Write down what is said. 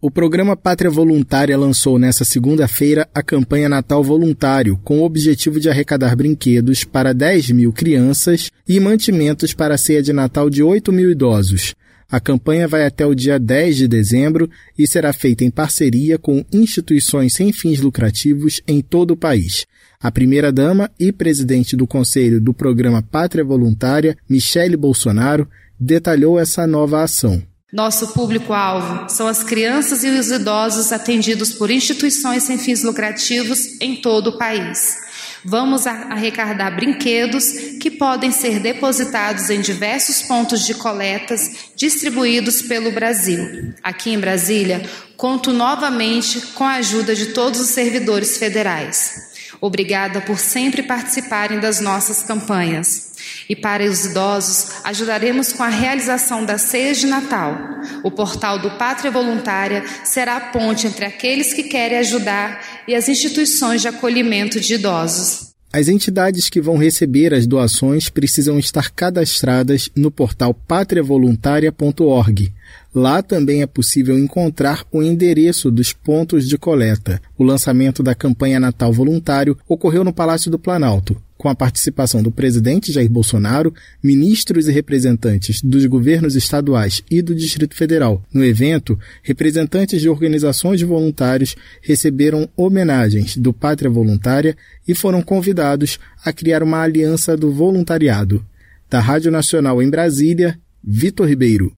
O programa Pátria Voluntária lançou nesta segunda-feira a campanha Natal Voluntário, com o objetivo de arrecadar brinquedos para 10 mil crianças e mantimentos para a ceia de Natal de 8 mil idosos. A campanha vai até o dia 10 de dezembro e será feita em parceria com instituições sem fins lucrativos em todo o país. A primeira-dama e presidente do Conselho do Programa Pátria Voluntária, Michele Bolsonaro, detalhou essa nova ação. Nosso público-alvo são as crianças e os idosos atendidos por instituições sem fins lucrativos em todo o país. Vamos arrecadar brinquedos que podem ser depositados em diversos pontos de coletas distribuídos pelo Brasil. Aqui em Brasília, conto novamente com a ajuda de todos os servidores federais. Obrigada por sempre participarem das nossas campanhas. E para os idosos, ajudaremos com a realização das ceias de Natal. O portal do Pátria Voluntária será a ponte entre aqueles que querem ajudar e as instituições de acolhimento de idosos. As entidades que vão receber as doações precisam estar cadastradas no portal patriavoluntaria.org. Lá também é possível encontrar o endereço dos pontos de coleta. O lançamento da campanha Natal Voluntário ocorreu no Palácio do Planalto, com a participação do presidente Jair Bolsonaro, ministros e representantes dos governos estaduais e do Distrito Federal. No evento, representantes de organizações de voluntários receberam homenagens do Pátria Voluntária e foram convidados a criar uma aliança do voluntariado. Da Rádio Nacional em Brasília, Vitor Ribeiro.